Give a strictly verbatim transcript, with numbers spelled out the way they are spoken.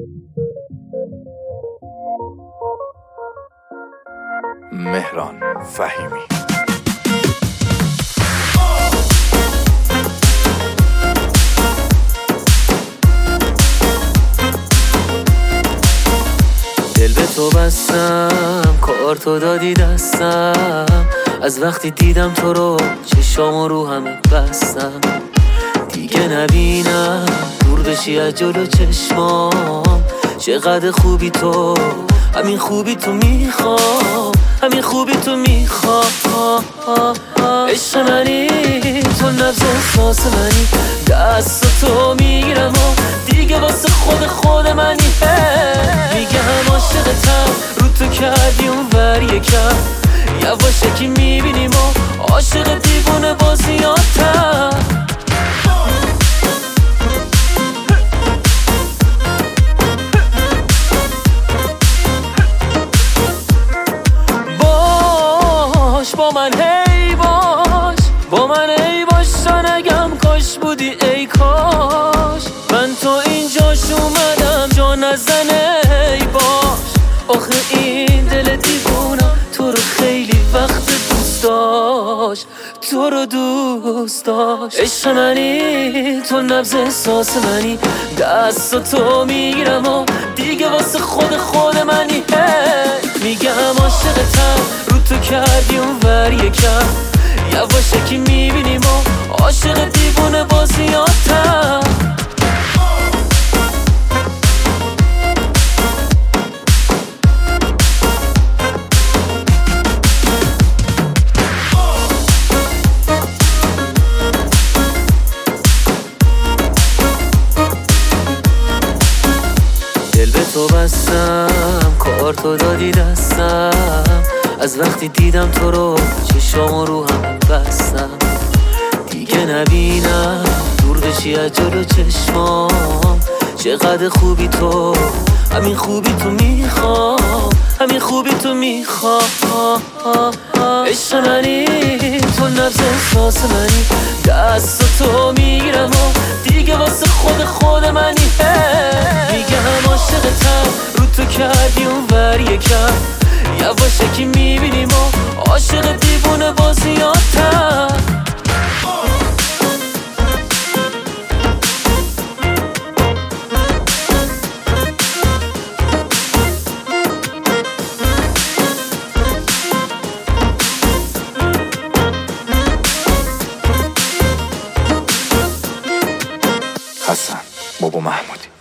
مهران فهیمی. دل به تو بستم، کارتو دادی دستم، از وقتی دیدم تو رو چشام رو همه بستم. دیگه نبینم دور بشی از جلو چشمام، چقدر خوبی تو، همین خوبی تو میخوام، همین خوبی تو میخوام. عشق منی تو، نبض احساس منی، دست تو میگیرم و دیگه واسه خود خود منی. میگم عاشقتم، رو تو کردی اون ور یکم، یواشکی میبینیم و عاشق دیوونه بازیاتم. باش با من هی باش، با من ای باش، تا نگم کاش بودی ای کاش. من تو اینجاش اومدم جا نزنه ای باش. آخه این دل دیوونم تو رو خیلی وقت دوست داشت، تو رو دوست داشت. عشق منی تو، نبض احساس منی، دست تو میگیرم و دیگه واسه خود خود منی. میگم عاشقتم، رو تو کردی اون ور یکم، یواشکی میبینیم و عاشق دیوونه بازیاتم. دل به تو بستم، کارتو دادی دستم، از وقتی دیدم تو رو چشام رو هم بستم. دیگه نبینم دور بشی از جلو چشمام، چقدر خوبی تو، همین خوبی تو میخوام، همین خوبی تو میخوام. عشق منی تو، نبض احساس منی، دست تو میگیرم و دیگه واسه خود خود منی. میگم عاشقتم، رو تو کردی اون ور یکم، یواشکی میبینیم و عاشق دیوونه بازیاتم. حسن بابا محمودی.